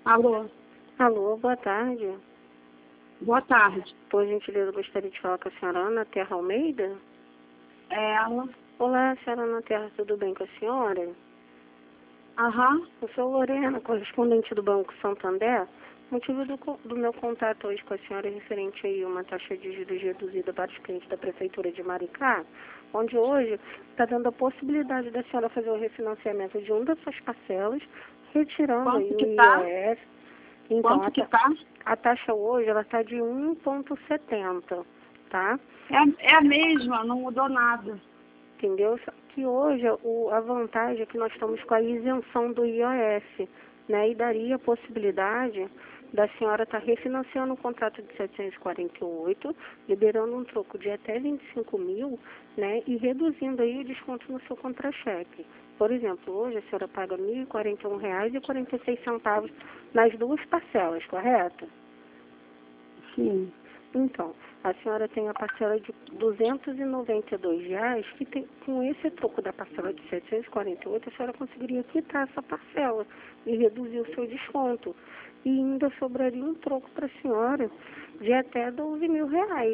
Alô? Alô, boa tarde. Boa tarde. Por gentileza, eu gostaria de falar com a senhora Ana Terra Almeida. É ela? Olá, senhora Ana Terra, tudo bem com a senhora? Aham. Eu sou Lorena, correspondente do Banco Santander. O motivo do meu contato hoje com a senhora é referente aí a uma taxa de juros reduzida para os clientes da Prefeitura de Maricá, onde hoje está dando a possibilidade da senhora fazer o refinanciamento de uma das suas parcelas, retirando Quanto aí o que tá? IOF. Então, Quanto que tá? a taxa hoje ela está de 1,70, tá? É a mesma, não mudou nada. Entendeu? Só que hoje a vantagem é que nós estamos com a isenção do IOF, né? E daria a possibilidade da senhora estar refinanciando o contrato de 748, liberando um troco de até 25 mil, né? E reduzindo aí o desconto no seu contra-cheque. Por exemplo, hoje a senhora paga R$ 1.041,46 nas duas parcelas, correto? Sim. Então, a senhora tem a parcela de R$ 292, que tem, com esse troco da parcela de 748, a senhora conseguiria quitar essa parcela e reduzir o seu desconto. E ainda sobraria um troco para a senhora de até R$ 12 mil.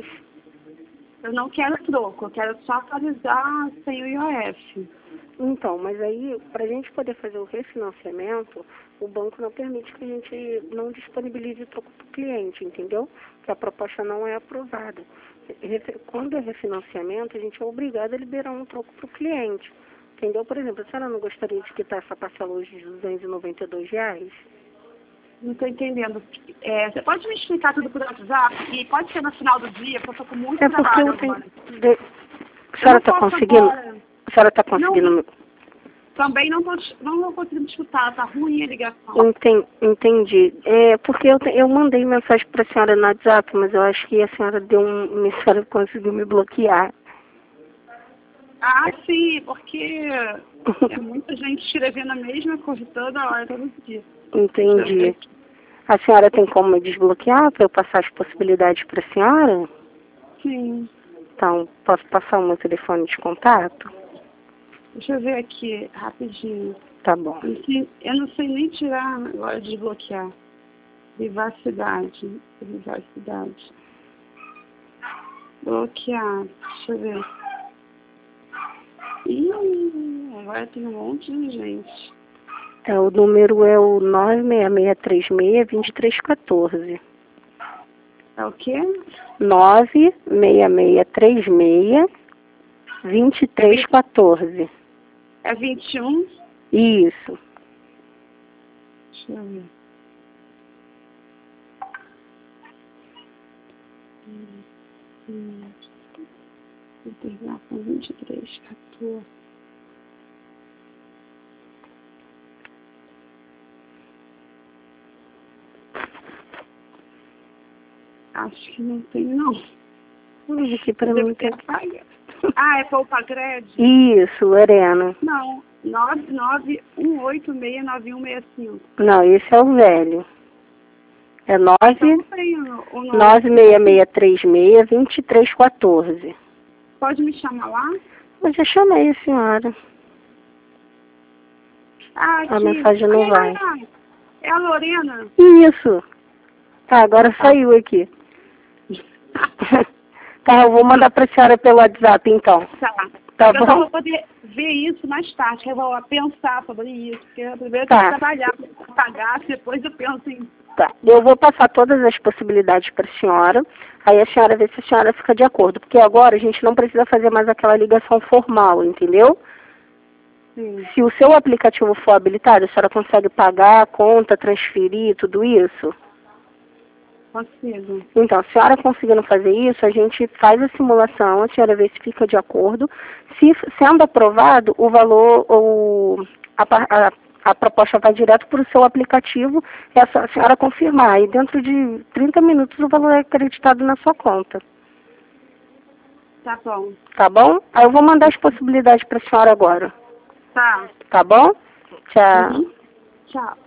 Eu não quero troco, eu quero só atualizar sem o IOF. Então, mas aí, para a gente poder fazer o refinanciamento, o banco não permite que a gente não disponibilize troco para o cliente, entendeu? Que a proposta não é aprovada. Quando é refinanciamento, a gente é obrigado a liberar um troco para o cliente, entendeu? Por exemplo, a senhora não gostaria de quitar essa parcela hoje de R$ 292? Não estou entendendo. Você pode me explicar tudo por WhatsApp? E pode ser no final do dia, porque eu estou com muito É porque trabalho eu tenho... agora. A senhora está conseguindo? Agora. A senhora está conseguindo? Não, também não estou conseguindo escutar, tá ruim a ligação. Entendi. É porque eu mandei mensagem para a senhora no WhatsApp, mas eu acho que a senhora a senhora conseguiu me bloquear. Ah, sim, porque é muita gente escrevendo a mesma coisa toda hora, todo dia. Entendi. A senhora tem como me desbloquear para eu passar as possibilidades para a senhora? Sim. Então, posso passar o meu telefone de contato? Deixa eu ver aqui, rapidinho. Tá bom. Eu não sei nem tirar agora, desbloquear. Privacidade. Bloquear. Deixa eu ver. Ih, agora tem um monte de gente. O número é o 96636-2314. É o quê? 96636-2314. É 21? Isso. Deixa eu ver. Vou terminar com 2314. Acho que não tem, não. Aqui para mim ter tá... Ah, é Poupagrad? Isso, Lorena. Não, 991869165. Não, esse é o velho. É Então não tem o nome. 96636-2314. Pode me chamar lá? Eu já chamei a senhora. Ah, aqui. A mensagem não vai. É a Lorena? Isso. Tá, agora saiu aqui. Tá, eu vou mandar pra senhora pelo WhatsApp, então. Tá eu bom? só vou poder ver isso mais tarde, eu vou pensar sobre isso, porque eu primeiro Tá. tenho que trabalhar, pagar, depois eu penso em... Tá, eu vou passar todas as possibilidades para a senhora, aí a senhora vê se a senhora fica de acordo, porque agora a gente não precisa fazer mais aquela ligação formal, entendeu? Sim. Se o seu aplicativo for habilitado, a senhora consegue pagar a conta, transferir, tudo isso? Consigo. Então, a senhora conseguindo fazer isso, a gente faz a simulação, a senhora vê se fica de acordo. Se sendo aprovado, o valor, a proposta vai direto para o seu aplicativo, é só a senhora confirmar. E dentro de 30 minutos o valor é acreditado na sua conta. Tá bom. Tá bom? Aí eu vou mandar as possibilidades para a senhora agora. Tá. Tá bom? Tchau. Tchau.